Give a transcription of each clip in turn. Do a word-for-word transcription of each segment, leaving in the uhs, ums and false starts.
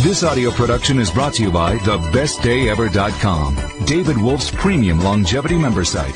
This audio production is brought to you by the best day ever dot com, David Wolf's premium longevity member site.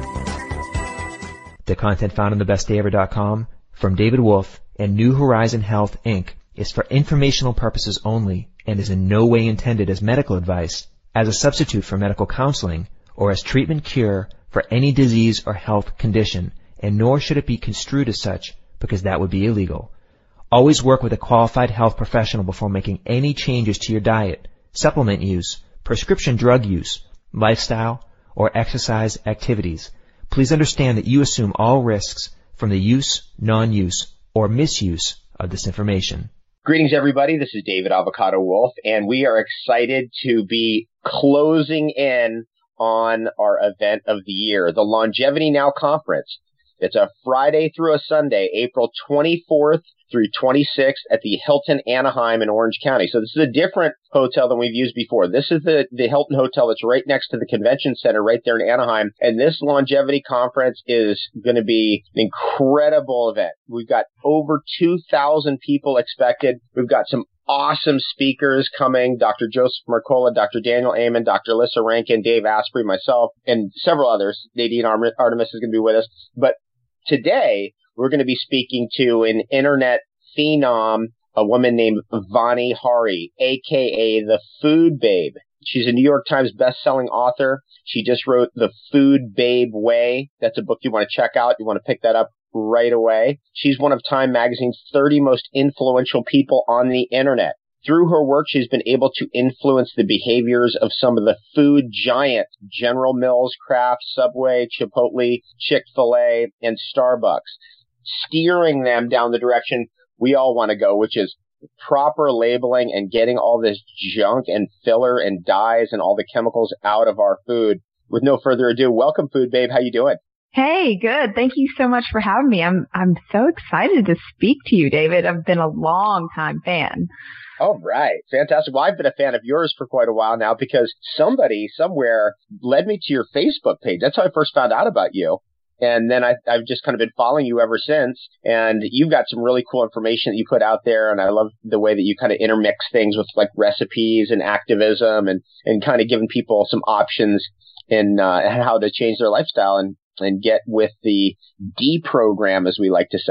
The content found on the best day ever dot com from David Wolf and New Horizon Health, Incorporated is for informational purposes only and is in no way intended as medical advice, as a substitute for medical counseling, or as treatment cure for any disease or health condition, and nor should it be construed as such because that would be illegal. Always work with a qualified health professional before making any changes to your diet, supplement use, prescription drug use, lifestyle, or exercise activities. Please understand that you assume all risks from the use, non-use, or misuse of this information. Greetings, everybody. This is David Avocado Wolf, and we are excited to be closing in on our event of the year, the Longevity Now Conference. It's a Friday through a Sunday, April twenty-fourth through twenty-sixth at the Hilton Anaheim in Orange County. So this is a different hotel than we've used before. This is the, the Hilton Hotel that's right next to the convention center right there in Anaheim. And this longevity conference is going to be an incredible event. We've got over two thousand people expected. We've got some awesome speakers coming, Doctor Joseph Mercola, Doctor Daniel Amen, Doctor Alyssa Rankin, Dave Asprey, myself, and several others. Nadine Artemis is going to be with us. But today, we're going to be speaking to an internet phenom, a woman named Vani Hari, a k a the Food Babe. She's a New York Times best-selling author. She just wrote The Food Babe Way. That's a book you want to check out. You want to pick that up right away. She's one of Time Magazine's thirty most influential people on the internet. Through her work, she's been able to influence the behaviors of some of the food giants, General Mills, Kraft, Subway, Chipotle, Chick-fil-A, and Starbucks, steering them down the direction we all want to go, which is proper labeling and getting all this junk and filler and dyes and all the chemicals out of our food. With no further ado, welcome, Food Babe. How you doing? Hey, good. Thank you so much for having me. I'm I'm so excited to speak to you, David. I've been a long time fan. All right. Fantastic. Well, I've been a fan of yours for quite a while now because somebody somewhere led me to your Facebook page. That's how I first found out about you. And then I, I've just kind of been following you ever since. And you've got some really cool information that you put out there. And I love the way that you kind of intermix things with like recipes and activism and, and kind of giving people some options in uh, how to change their lifestyle and, and get with the D program, as we like to say.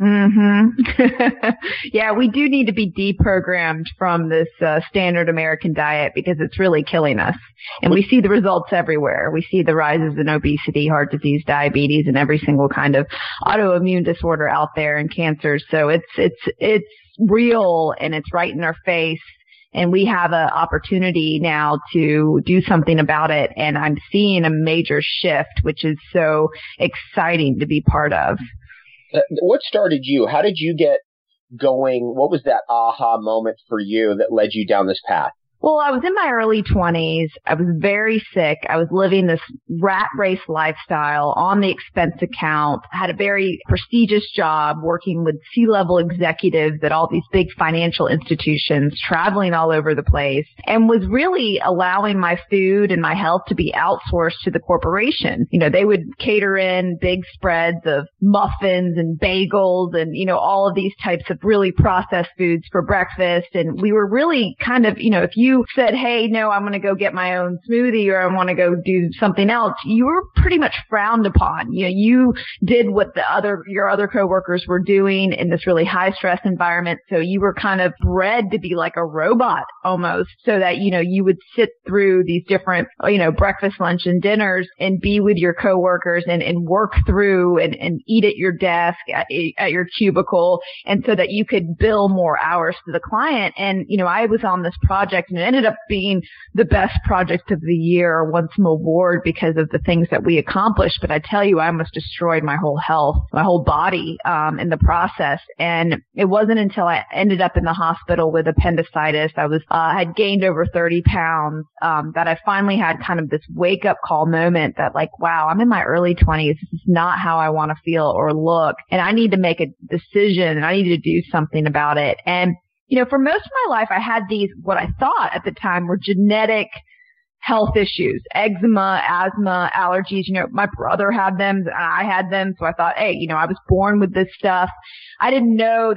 Mm-hmm. Yeah, we do need to be deprogrammed from this uh, standard American diet because it's really killing us. And we see the results everywhere. We see the rises in obesity, heart disease, diabetes, and every single kind of autoimmune disorder out there and cancers. So it's, it's, it's real and it's right in our face. And we have an opportunity now to do something about it. And I'm seeing a major shift, which is so exciting to be part of. Uh, what started you? How did you get going? What was that aha moment for you that led you down this path? Well, I was in my early twenties. I was very sick. I was living this rat race lifestyle on the expense account. I had a very prestigious job working with C-level executives at all these big financial institutions, traveling all over the place, and was really allowing my food and my health to be outsourced to the corporation. You know, they would cater in big spreads of muffins and bagels and, you know, all of these types of really processed foods for breakfast. And we were really kind of, you know, if you You said, hey, no, I'm going to go get my own smoothie or I want to go do something else, you were pretty much frowned upon. You know, you did what the other, your other coworkers were doing in this really high stress environment. So you were kind of bred to be like a robot almost so that, you know, you would sit through these different, you know, breakfast, lunch and dinners and be with your coworkers and, and work through and, and eat at your desk at, at your cubicle. And so that you could bill more hours to the client. And, you know, I was on this project and it ended up being the best project of the year, won some award because of the things that we accomplished. But I tell you, I almost destroyed my whole health, my whole body, um, in the process. And it wasn't until I ended up in the hospital with appendicitis, I was, uh, had gained over thirty pounds, um, that I finally had kind of this wake up call moment that like, wow, I'm in my early twenties. This is not how I want to feel or look. And I need to make a decision and I need to do something about it. And you know, for most of my life, I had these, what I thought at the time were genetic health issues, eczema, asthma, allergies. You know, my brother had them, I had them. So I thought, hey, you know, I was born with this stuff. I didn't know that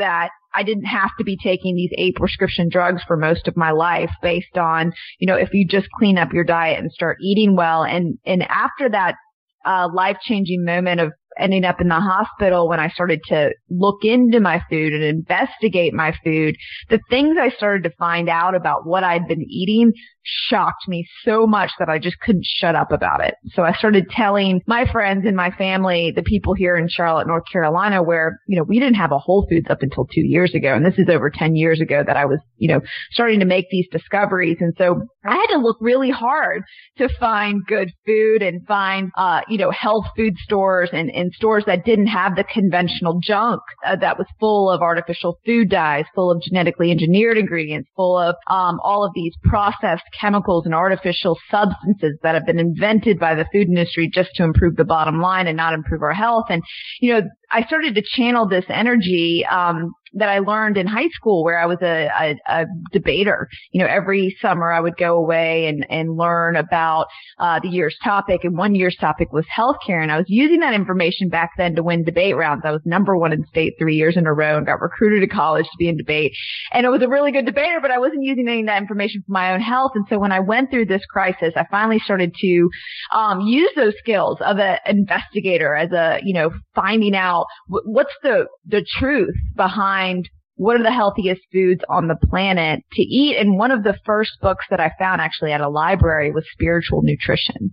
I didn't have to be taking these eight prescription drugs for most of my life based on, you know, if you just clean up your diet and start eating well. And, and after that, uh, life-changing moment of ending up in the hospital, when I started to look into my food and investigate my food, the things I started to find out about what I'd been eating shocked me so much that I just couldn't shut up about it. So I started telling my friends and my family, the people here in Charlotte, North Carolina, where, you know, we didn't have a Whole Foods up until two years ago. And this is over ten years ago that I was, you know, starting to make these discoveries. And so I had to look really hard to find good food and find, uh, you know, health food stores and, and stores that didn't have the conventional junk uh, that was full of artificial food dyes, full of genetically engineered ingredients, full of um, all of these processed chemicals and artificial substances that have been invented by the food industry just to improve the bottom line and not improve our health. And, you know, I started to channel this energy um that I learned in high school, where I was a, a, a debater. You know, every summer I would go away and, and learn about uh the year's topic, and one year's topic was healthcare. And I was using that information back then to win debate rounds. I was number one in state three years in a row and got recruited to college to be in debate. And I was a really good debater, but I wasn't using any of that information for my own health. And so when I went through this crisis, I finally started to um use those skills of an investigator as a, you know, finding out w- what's the the truth behind what are the healthiest foods on the planet to eat. And one of the first books that I found actually at a library was Spiritual Nutrition.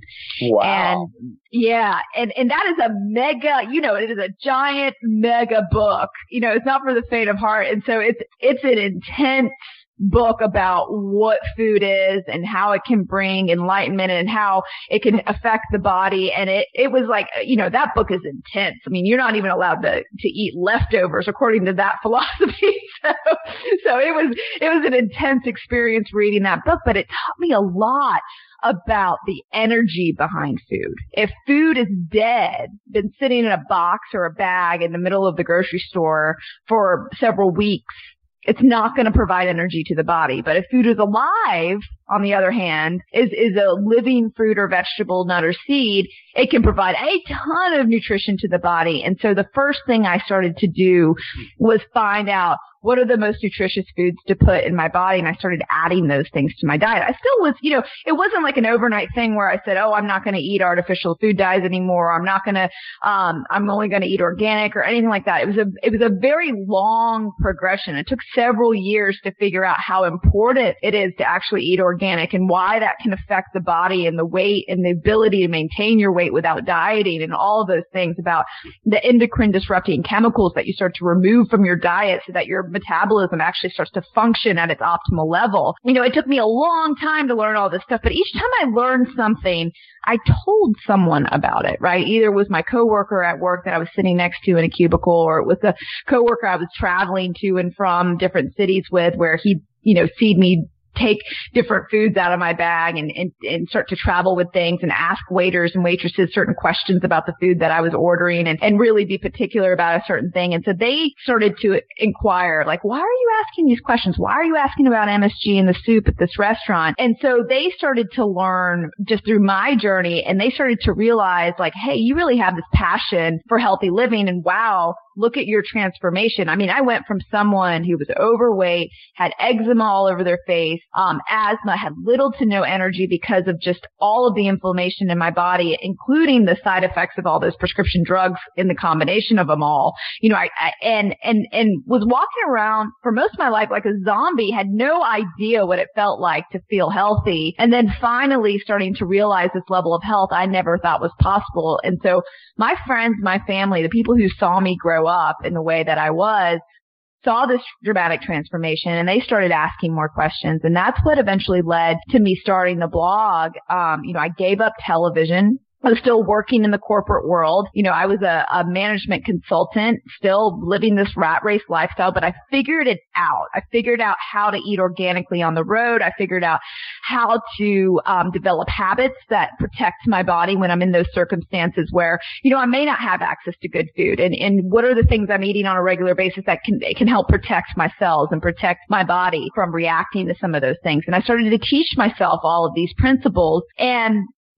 Wow. And yeah, and, and that is a mega, you know, it is a giant mega book. You know, it's not for the faint of heart. And so it's, it's an intense book about what food is and how it can bring enlightenment and how it can affect the body. And it, it was like, you know, that book is intense. I mean, you're not even allowed to, to eat leftovers according to that philosophy. So, so it was, it was an intense experience reading that book, but it taught me a lot about the energy behind food. If food is dead, been sitting in a box or a bag in the middle of the grocery store for several weeks, it's not going to provide energy to the body. But if food is alive, on the other hand, is, is a living fruit or vegetable, nut or seed, it can provide a ton of nutrition to the body. And so the first thing I started to do was find out what are the most nutritious foods to put in my body. And I started adding those things to my diet. I still was, you know, it wasn't like an overnight thing where I said, oh, I'm not going to eat artificial food dyes anymore. I'm not going to, um, I'm only going to eat organic or anything like that. It was a, it was a very long progression. It took several years to figure out how important it is to actually eat organic and why that can affect the body and the weight and the ability to maintain your weight without dieting and all of those things about the endocrine disrupting chemicals that you start to remove from your diet so that your metabolism actually starts to function at its optimal level. You know, it took me a long time to learn all this stuff, but each time I learned something, I told someone about it, right? Either it was my coworker at work that I was sitting next to in a cubicle, or it was a coworker I was traveling to and from different cities with, where he, you know, see'd me take different foods out of my bag and, and, and start to travel with things and ask waiters and waitresses certain questions about the food that I was ordering and, and really be particular about a certain thing. And so they started to inquire, like, why are you asking these questions? Why are you asking about M S G in the soup at this restaurant? And so they started to learn just through my journey, and they started to realize, like, hey, you really have this passion for healthy living, and wow, look at your transformation. I mean, I went from someone who was overweight, had eczema all over their face, um, asthma, had little to no energy because of just all of the inflammation in my body, including the side effects of all those prescription drugs in the combination of them all. You know, I, I and, and, and was walking around for most of my life like a zombie, had no idea what it felt like to feel healthy. And then finally starting to realize this level of health I never thought was possible. And so my friends, my family, the people who saw me grow up in the way that I was, saw this dramatic transformation, and they started asking more questions. And that's what eventually led to me starting the blog. Um, you know, I gave up television. I was still working in the corporate world. You know, I was a, a management consultant, still living this rat race lifestyle, but I figured it out. I figured out how to eat organically on the road. I figured out how to um, develop habits that protect my body when I'm in those circumstances where, you know, I may not have access to good food. And, and what are the things I'm eating on a regular basis that can, can help protect my cells and protect my body from reacting to some of those things. And I started to teach myself all of these principles. And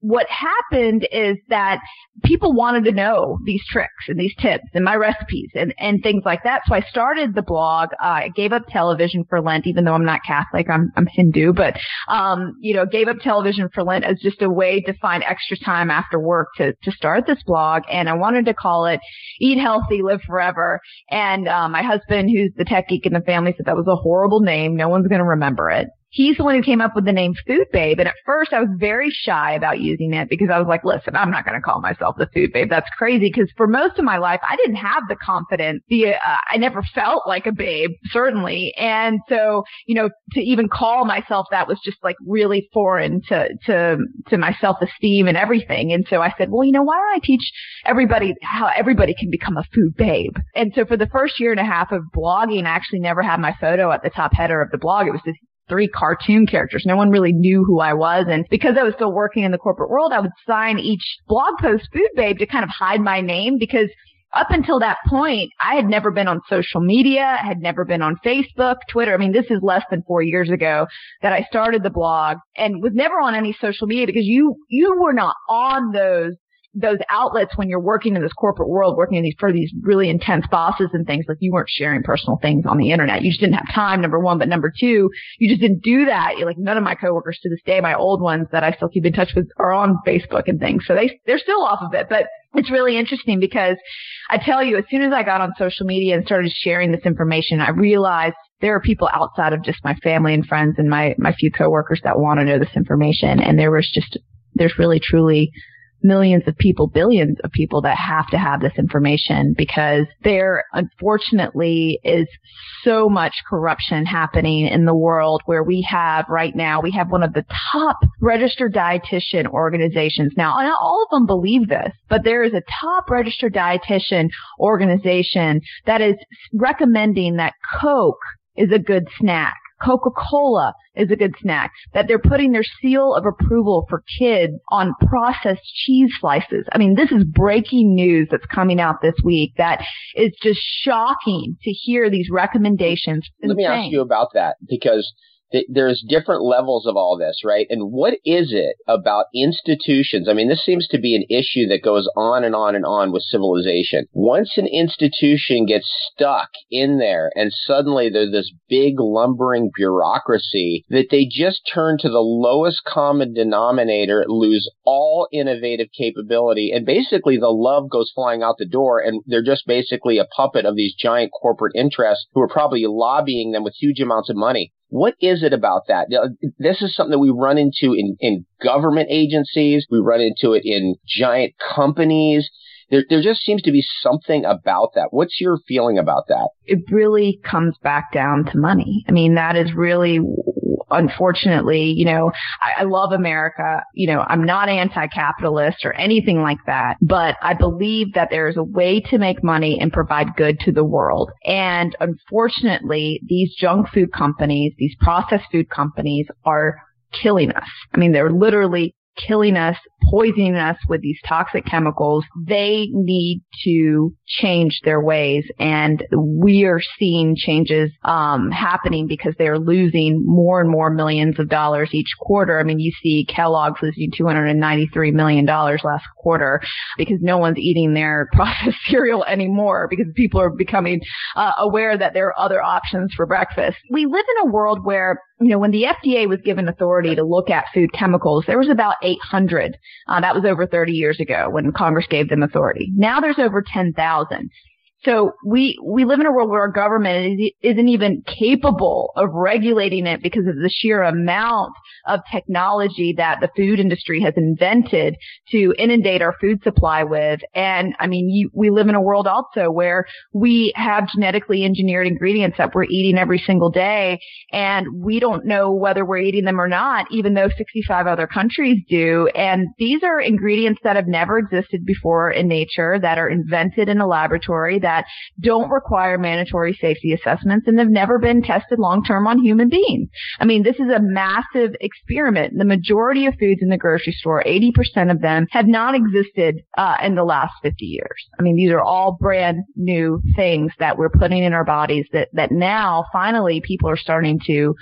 what happened is that people wanted to know these tricks and these tips and my recipes and, and things like that. So I started the blog. Uh, I gave up television for Lent, even though I'm not Catholic. I'm, I'm Hindu, but, um, you know, gave up television for Lent as just a way to find extra time after work to, to start this blog. And I wanted to call it Eat Healthy, Live Forever. And, um, my husband, who's the tech geek in the family, said that was a horrible name. No one's going to remember it. He's the one who came up with the name Food Babe. And at first I was very shy about using it because I was like, listen, I'm not going to call myself the Food Babe. That's crazy. Because for most of my life, I didn't have the confidence. The, uh, I never felt like a babe, certainly. And so, you know, to even call myself that was just like really foreign to, to, to my self-esteem and everything. And so I said, well, you know, why don't I teach everybody how everybody can become a food babe? And so for the first year and a half of blogging, I actually never had my photo at the top header of the blog. It was this three cartoon characters. No one really knew who I was. And because I was still working in the corporate world, I would sign each blog post Food Babe to kind of hide my name, because up until that point, I had never been on social media, had never been on Facebook, Twitter. I mean, this is less than four years ago that I started the blog and was never on any social media, because you, you were not on those those outlets when you're working in this corporate world, working in these for these really intense bosses and things. Like, you weren't sharing personal things on the internet. You just didn't have time, number one. But number two, you just didn't do that. You're like, none of my coworkers to this day, my old ones that I still keep in touch with, are on Facebook and things. So they, they're still off of it. But it's really interesting because I tell you, as soon as I got on social media and started sharing this information, I realized there are people outside of just my family and friends and my, my few coworkers that want to know this information. And there was just, there's really truly millions of people, billions of people that have to have this information, because there unfortunately is so much corruption happening in the world, where we have right now, we have one of the top registered dietitian organizations. Now, not all of them believe this, but there is a top registered dietitian organization that is recommending that Coke is a good snack. Coca-Cola is a good snack, that they're putting their seal of approval for kids on processed cheese slices. I mean, this is breaking news that's coming out this week that is just shocking to hear these recommendations. Let me ask you about that, because th- there's different levels of all this, right? And what is it about institutions? I mean, this seems to be an issue that goes on and on and on with civilization. Once an institution gets stuck in there and suddenly there's this big lumbering bureaucracy that they just turn to the lowest common denominator, lose all innovative capability, and basically the love goes flying out the door, and they're just basically a puppet of these giant corporate interests who are probably lobbying them with huge amounts of money. What is it about that? This is something that we run into in, in government agencies. We run into it in giant companies. There, there just seems to be something about that. What's your feeling about that? It really comes back down to money. I mean, that is really, unfortunately, you know, I, I love America. You know, I'm not anti-capitalist or anything like that, but I believe that there is a way to make money and provide good to the world. And unfortunately, these junk food companies, these processed food companies are killing us. I mean, they're literally killing us, poisoning us with these toxic chemicals. They need to change their ways, and we are seeing changes um happening because they are losing more and more millions of dollars each quarter. I mean, you see Kellogg's losing two hundred ninety-three million dollars last quarter because no one's eating their processed cereal anymore, because people are becoming uh, aware that there are other options for breakfast. We live in a world where, you know, when the F D A was given authority to look at food chemicals, there was about eight hundred. Uh, that was over thirty years ago when Congress gave them authority. Now there's over ten thousand. So we, we live in a world where our government is, isn't even capable of regulating it because of the sheer amount of technology that the food industry has invented to inundate our food supply with. And I mean, you, we live in a world also where we have genetically engineered ingredients that we're eating every single day, and we don't know whether we're eating them or not, even though sixty-five other countries do. And these are ingredients that have never existed before in nature, that are invented in a laboratory, that that don't require mandatory safety assessments and have never been tested long-term on human beings. I mean, this is a massive experiment. The majority of foods in the grocery store, eighty percent of them, have not existed uh, in the last fifty years. I mean, these are all brand new things that we're putting in our bodies that, that now finally people are starting to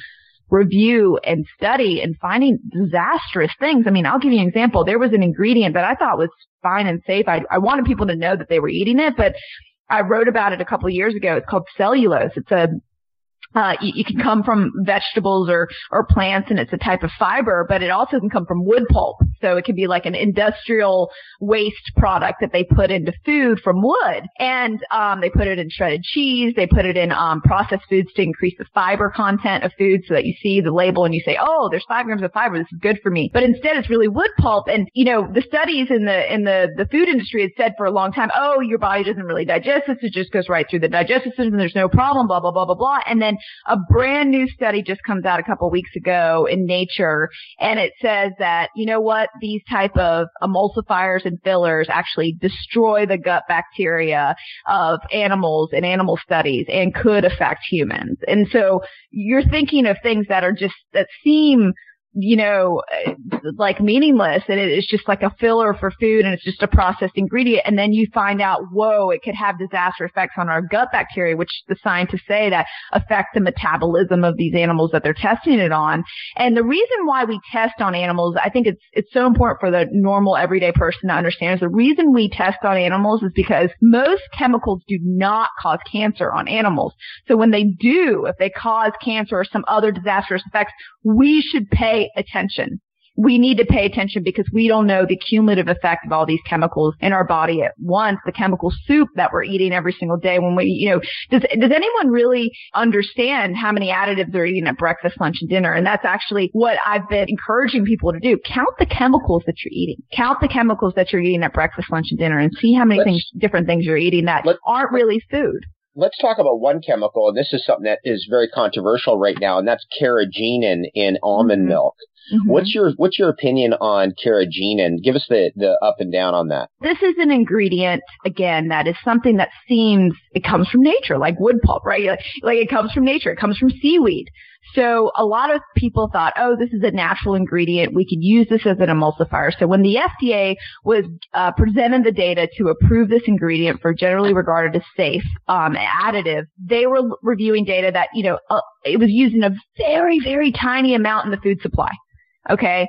review and study and finding disastrous things. I mean, I'll give you an example. There was an ingredient that I thought was fine and safe. I, I wanted people to know that they were eating it, but I wrote about it a couple of years ago. It's called cellulose. It's a Uh, you, you can come from vegetables or, or plants, and it's a type of fiber, but it also can come from wood pulp. So it can be like an industrial waste product that they put into food from wood. And, um, they put it in shredded cheese. They put it in, um, processed foods to increase the fiber content of food so that you see the label and you say, oh, there's five grams of fiber. This is good for me. But instead it's really wood pulp. And, you know, the studies in the, in the, the food industry had said for a long time, oh, your body doesn't really digest this. It just goes right through the digestive system. There's no problem, blah, blah, blah, blah, blah. And then a brand new study just comes out a couple weeks ago in Nature, and it says that, you know what, these type of emulsifiers and fillers actually destroy the gut bacteria of animals in animal studies and could affect humans. And so you're thinking of things that are just, that seem, you know, like meaningless, and it is just like a filler for food, and it's just a processed ingredient. And then you find out, whoa, it could have disastrous effects on our gut bacteria, which the scientists say that affect the metabolism of these animals that they're testing it on. And the reason why we test on animals, I think it's it's so important for the normal everyday person to understand, is the reason we test on animals is because most chemicals do not cause cancer on animals. So when they do, if they cause cancer or some other disastrous effects, we should pay attention. We need to pay attention because we don't know the cumulative effect of all these chemicals in our body at once. The chemical soup that we're eating every single day when we, you know, does, does anyone really understand how many additives they're eating at breakfast, lunch, and dinner? And that's actually what I've been encouraging people to do. Count the chemicals that you're eating. Count the chemicals that you're eating at breakfast, lunch, and dinner, and see how many things, different things you're eating that aren't really food. Let's talk about one chemical, and this is something that is very controversial right now, and that's carrageenan in almond mm-hmm. milk. Mm-hmm. What's your what's your opinion on carrageenan? Give us the, the up and down on that. This is an ingredient, again, that is something that seems, it comes from nature, like wood pulp, right? Like, like it comes from nature. It comes from seaweed. So a lot of people thought, oh, this is a natural ingredient. We could use this as an emulsifier. So when the F D A was uh, presented the data to approve this ingredient for generally regarded as safe um, additive, they were reviewing data that, you know, uh, it was used in a very, very tiny amount in the food supply. Okay.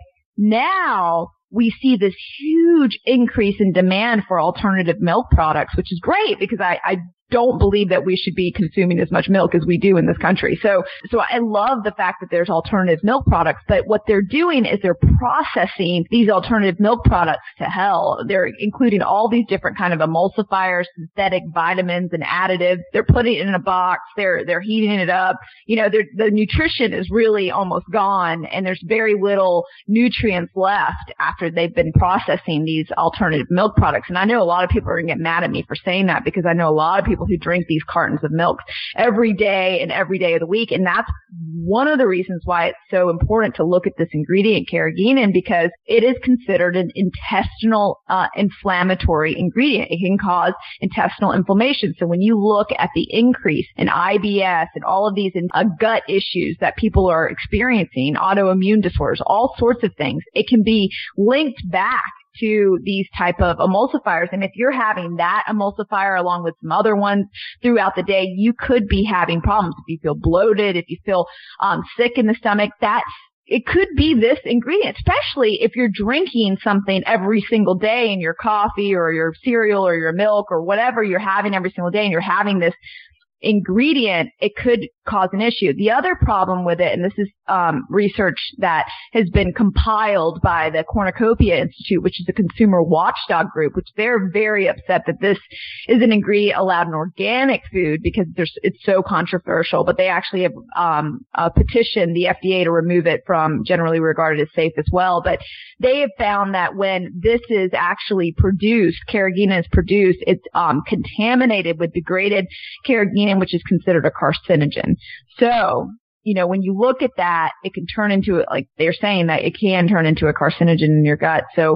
Now we see this huge increase in demand for alternative milk products, which is great because I, I don't believe that we should be consuming as much milk as we do in this country. So, so I love the fact that there's alternative milk products, but what they're doing is they're processing these alternative milk products to hell. They're including all these different kind of emulsifiers, synthetic vitamins and additives. They're putting it in a box. They're, they're heating it up. You know, the nutrition is really almost gone, and there's very little nutrients left after they've been processing these alternative milk products. And I know a lot of people are going to get mad at me for saying that because I know a lot of people who drink these cartons of milk every day and every day of the week. And that's one of the reasons why it's so important to look at this ingredient, carrageenan, because it is considered an intestinal uh, inflammatory ingredient. It can cause intestinal inflammation. So when you look at the increase in I B S and all of these in, uh, gut issues that people are experiencing, autoimmune disorders, all sorts of things, it can be linked back to these type of emulsifiers. And if you're having that emulsifier along with some other ones throughout the day, you could be having problems. If you feel bloated, if you feel um, sick in the stomach, that it could be this ingredient, especially if you're drinking something every single day in your coffee or your cereal or your milk or whatever you're having every single day, and you're having this ingredient, it could cause an issue. The other problem with it, and this is um, research that has been compiled by the Cornucopia Institute, which is a consumer watchdog group, which they're very upset that this is an ingredient allowed in organic food because there's, it's so controversial. But they actually have um, a petition the F D A to remove it from generally regarded as safe as well. But they have found that when this is actually produced, carrageenan is produced, it's um, contaminated with degraded carrageenan, which is considered a carcinogen. So, you know, when you look at that, it can turn into, like they're saying that it can turn into a carcinogen in your gut. So,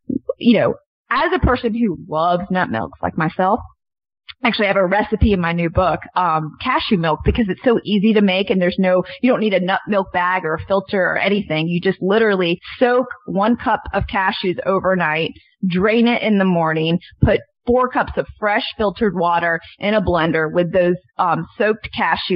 you know, as a person who loves nut milks like myself, actually I have a recipe in my new book, um, cashew milk, because it's so easy to make and there's no, you don't need a nut milk bag or a filter or anything. You just literally soak one cup of cashews overnight, drain it in the morning, put four cups of fresh filtered water in a blender with those um, soaked cashews,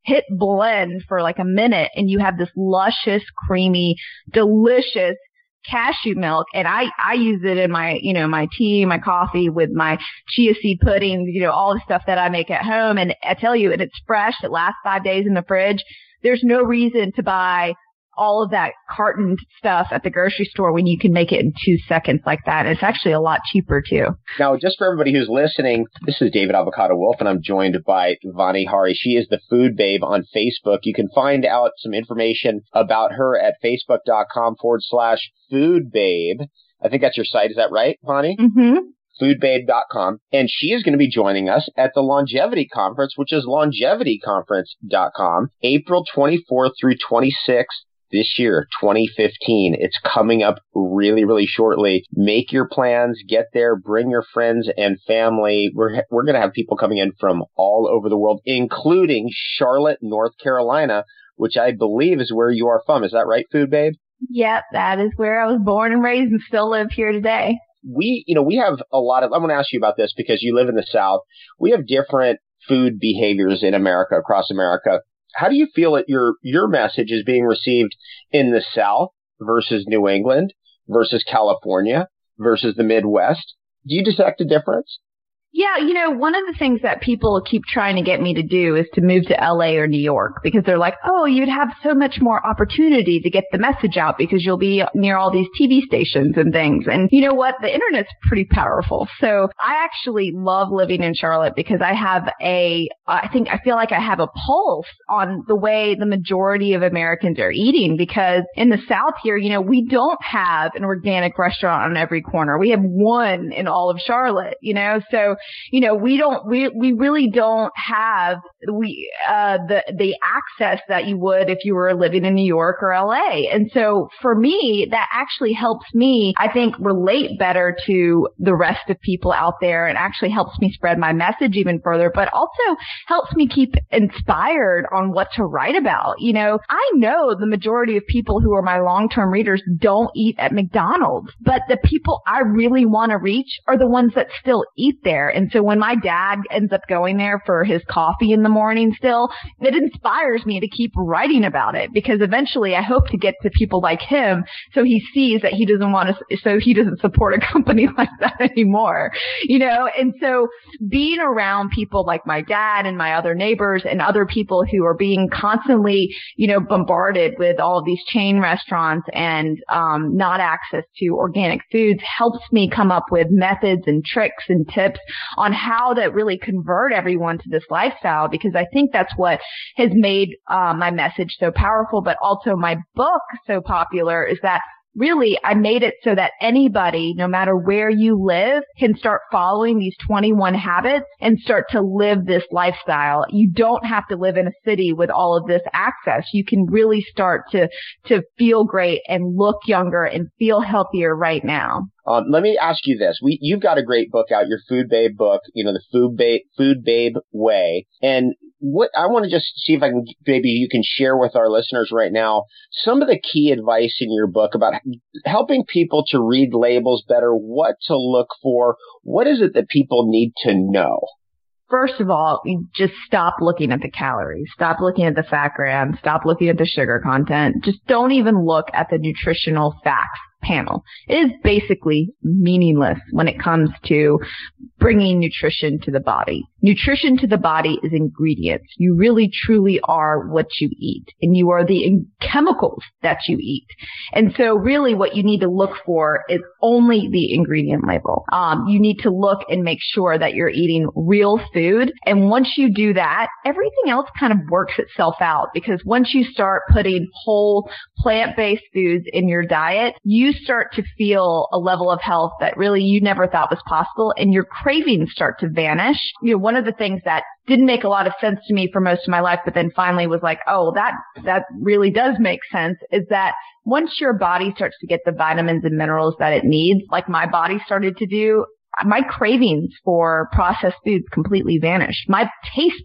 hit blend for like a minute and you have this luscious, creamy, delicious cashew milk. And I, I use it in my, you know, my tea, my coffee, with my chia seed puddings, you know, all the stuff that I make at home. And I tell you, and it's fresh. It lasts five days in the fridge. There's no reason to buy all of that cartoned stuff at the grocery store when you can make it in two seconds like that. And it's actually a lot cheaper too. Now, just for everybody who's listening, this is David Avocado Wolf, and I'm joined by Vani Hari. She is the Food Babe on Facebook. You can find out some information about her at facebook.com forward slash Food Babe. I think that's your site. Is that right, Vani? Mm-hmm. food babe dot com. And she is going to be joining us at the Longevity Conference, which is longevity conference dot com, April twenty-fourth through twenty-sixth. This year, twenty fifteen. It's coming up really, really shortly. Make your plans, get there, bring your friends and family. We're we're going to have people coming in from all over the world, including Charlotte, North Carolina, which I believe is where you are from. Is that right, Food Babe? Yep, that is where I was born and raised and still live here today. We, you know, we have a lot of, I'm going to ask you about this because you live in the South. We have different food behaviors in America, across America. How do you feel that your your message is being received in the South versus New England versus California versus the Midwest? Do you detect a difference? Yeah, you know, one of the things that people keep trying to get me to do is to move to L A or New York, because they're like, oh, you'd have so much more opportunity to get the message out because you'll be near all these T V stations and things. And you know what? The internet's pretty powerful. So I actually love living in Charlotte because I have a, I think, I feel like I have a pulse on the way the majority of Americans are eating, because in the South here, you know, we don't have an organic restaurant on every corner. We have one in all of Charlotte, you know, so you know, we don't, we, we really don't have, we, uh, the, the access that you would if you were living in New York or L A. And so for me, that actually helps me, I think, relate better to the rest of people out there, and actually helps me spread my message even further, but also helps me keep inspired on what to write about. You know, I know the majority of people who are my long-term readers don't eat at McDonald's, but the people I really want to reach are the ones that still eat there. And so when my dad ends up going there for his coffee in the morning still, it inspires me to keep writing about it, because eventually I hope to get to people like him so he sees that he doesn't want to, so he doesn't support a company like that anymore, you know? And so being around people like my dad and my other neighbors and other people who are being constantly, you know, bombarded with all of these chain restaurants and um, not access to organic foods helps me come up with methods and tricks and tips on how to really convert everyone to this lifestyle, because I think that's what has made uh, my message so powerful, but also my book so popular, is that really I made it so that anybody, no matter where you live, can start following these twenty-one habits and start to live this lifestyle. You don't have to live in a city with all of this access. You can really start to, to feel great and look younger and feel healthier right now. Um, let me ask you this. We, you've got a great book out, your Food Babe book, you know, the Food Babe, Food Babe Way. And what I want to just see if I can, maybe you can share with our listeners right now some of the key advice in your book about helping people to read labels better, what to look for. What is it that people need to know? First of all, you just stop looking at the calories, stop looking at the fat grams, stop looking at the sugar content. Just don't even look at the nutritional facts panel. It is basically meaningless when it comes to bringing nutrition to the body. Nutrition to the body is ingredients. You really truly are what you eat, and you are the in- chemicals that you eat. And so really what you need to look for is only the ingredient label. Um, you need to look and make sure that you're eating real food. And once you do that, everything else kind of works itself out, because once you start putting whole plant-based foods in your diet, you start to feel a level of health that really you never thought was possible, and your cravings start to vanish. You know, one of the things that didn't make a lot of sense to me for most of my life, but then finally was like, oh, that, that really does make sense, is that once your body starts to get the vitamins and minerals that it needs, like my body started to do, my cravings for processed foods completely vanished. My taste buds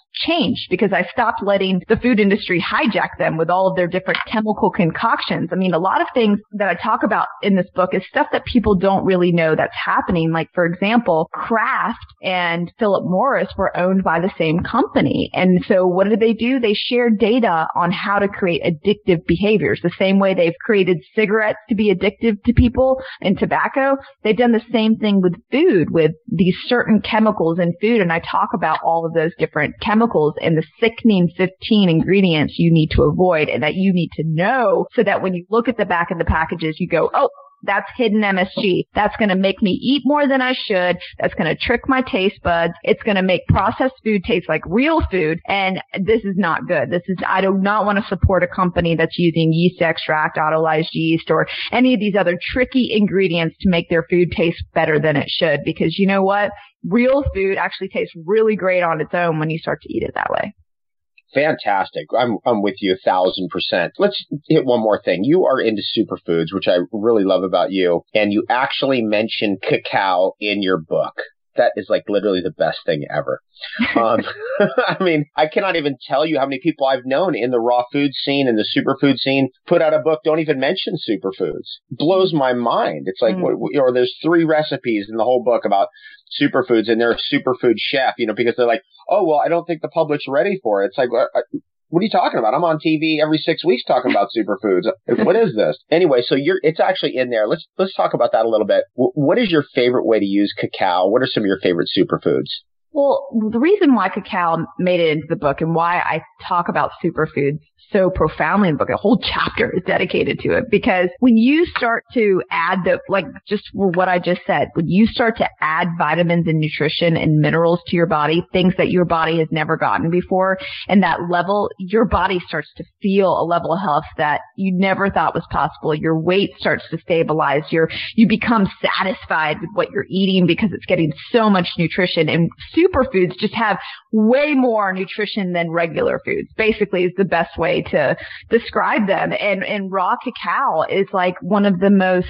changed because I stopped letting the food industry hijack them with all of their different chemical concoctions. I mean, a lot of things that I talk about in this book is stuff that people don't really know that's happening. Like, for example, Kraft and Philip Morris were owned by the same company. And so what did they do? They shared data on how to create addictive behaviors. The same way they've created cigarettes to be addictive to people and tobacco, they've done the same thing with food, with these certain chemicals in food. And I talk about all of those different chemicals and the sickening fifteen ingredients you need to avoid and that you need to know so that when you look at the back of the packages, you go, oh, that's hidden M S G. That's going to make me eat more than I should. That's going to trick my taste buds. It's going to make processed food taste like real food. And this is not good. This is, I do not want to support a company that's using yeast extract, autolyzed yeast, or any of these other tricky ingredients to make their food taste better than it should. Because you know what? Real food actually tastes really great on its own when you start to eat it that way. Fantastic. I'm I'm with you a thousand percent. Let's hit one more thing. You are into superfoods, which I really love about you, and you actually mentioned cacao in your book. That is like literally the best thing ever. Um, I mean, I cannot even tell you how many people I've known in the raw food scene and the superfood scene put out a book, don't even mention superfoods. Blows my mind. It's like, mm. what, or there's three recipes in the whole book about superfoods, and they're a superfood chef, you know, because they're like, oh, well, I don't think the public's ready for it. It's like, what are you talking about? I'm on T V every six weeks talking about superfoods. What is this? Anyway, so you're, it's actually in there. Let's, let's talk about that a little bit. W- what is your favorite way to use cacao? What are some of your favorite superfoods? Well, the reason why cacao made it into the book and why I talk about superfoods so profoundly in the book, a whole chapter is dedicated to it, because when you start to add the, like just what I just said, when you start to add vitamins and nutrition and minerals to your body, things that your body has never gotten before, and that level, your body starts to feel a level of health that you never thought was possible. Your weight starts to stabilize. Your, you become satisfied with what you're eating because it's getting so much nutrition, and superfoods just have way more nutrition than regular foods, basically is the best way to describe them. And, and raw cacao is like one of the most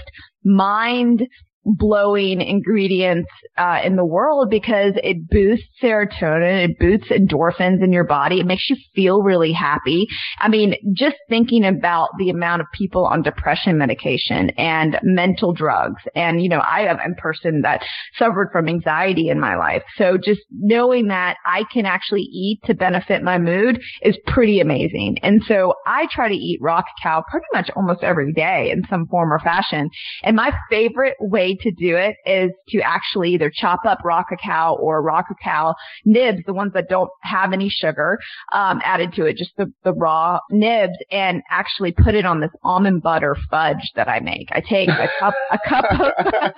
mind blowing ingredients uh, in the world, because it boosts serotonin, it boosts endorphins in your body. It makes you feel really happy. I mean, just thinking about the amount of people on depression medication and mental drugs. And, you know, I am a person that suffered from anxiety in my life. So just knowing that I can actually eat to benefit my mood is pretty amazing. And so I try to eat raw cacao pretty much almost every day in some form or fashion. And my favorite way to do it is to actually either chop up raw cacao or raw cacao nibs, the ones that don't have any sugar um, added to it, just the, the raw nibs, and actually put it on this almond butter fudge that I make. I take a cup, a cup of,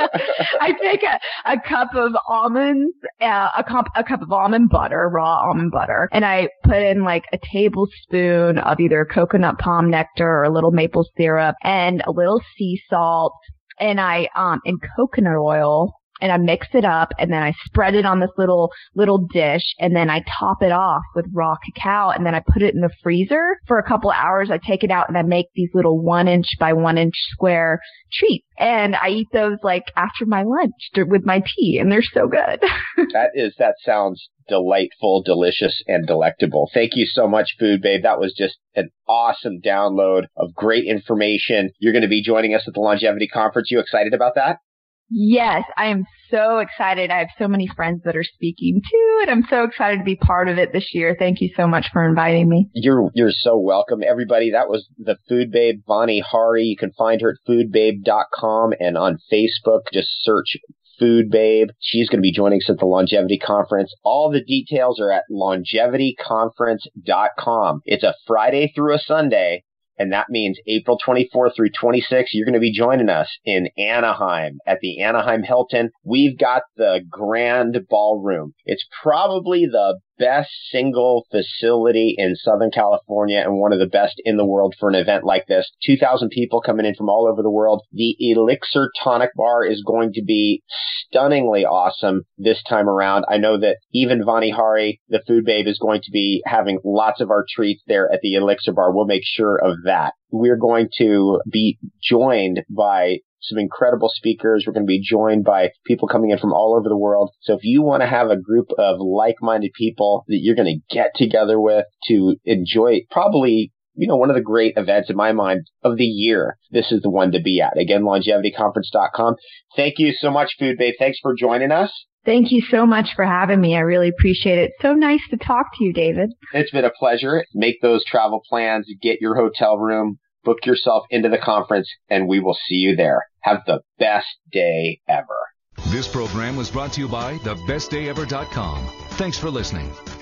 I take a, a cup of almonds, uh, a cup, a cup of almond butter, raw almond butter, and I put in like a tablespoon of either coconut palm nectar or a little maple syrup and a little sea salt. And I, um, and coconut oil, and I mix it up, and then I spread it on this little, little dish, and then I top it off with raw cacao, and then I put it in the freezer for a couple hours. I take it out and I make these little one inch by one inch square treats. And I eat those like after my lunch with my tea, and they're so good. That is, that sounds delightful, delicious, and delectable. Thank you so much, Food Babe. That was just an awesome download of great information. You're going to be joining us at the Longevity Conference. You excited about that? Yes, I am so excited. I have so many friends that are speaking too, and I'm so excited to be part of it this year. Thank you so much for inviting me. You're you're so welcome, everybody. That was the Food Babe, Vani Hari. You can find her at food babe dot com, and on Facebook, just search Food Babe. She's going to be joining us at the Longevity Conference. All the details are at longevity conference dot com. It's a Friday through a Sunday. And that means April twenty-fourth through twenty-sixth, you're going to be joining us in Anaheim at the Anaheim Hilton. We've got the Grand Ballroom. It's probably the best single facility in Southern California and one of the best in the world for an event like this. two thousand people coming in from all over the world. The Elixir Tonic Bar is going to be stunningly awesome this time around. I know that even Vani Hari, the Food Babe, is going to be having lots of our treats there at the Elixir Bar. We'll make sure of that. We're going to be joined by some incredible speakers. We're going to be joined by people coming in from all over the world. So if you want to have a group of like-minded people that you're going to get together with to enjoy probably, you know, one of the great events in my mind of the year, this is the one to be at. Again, longevity conference dot com. Thank you so much, Food Babe. Thanks for joining us. Thank you so much for having me. I really appreciate it. So nice to talk to you, David. It's been a pleasure. Make those travel plans, get your hotel room, book yourself into the conference, and we will see you there. Have the best day ever. This program was brought to you by the best day ever dot com. Thanks for listening.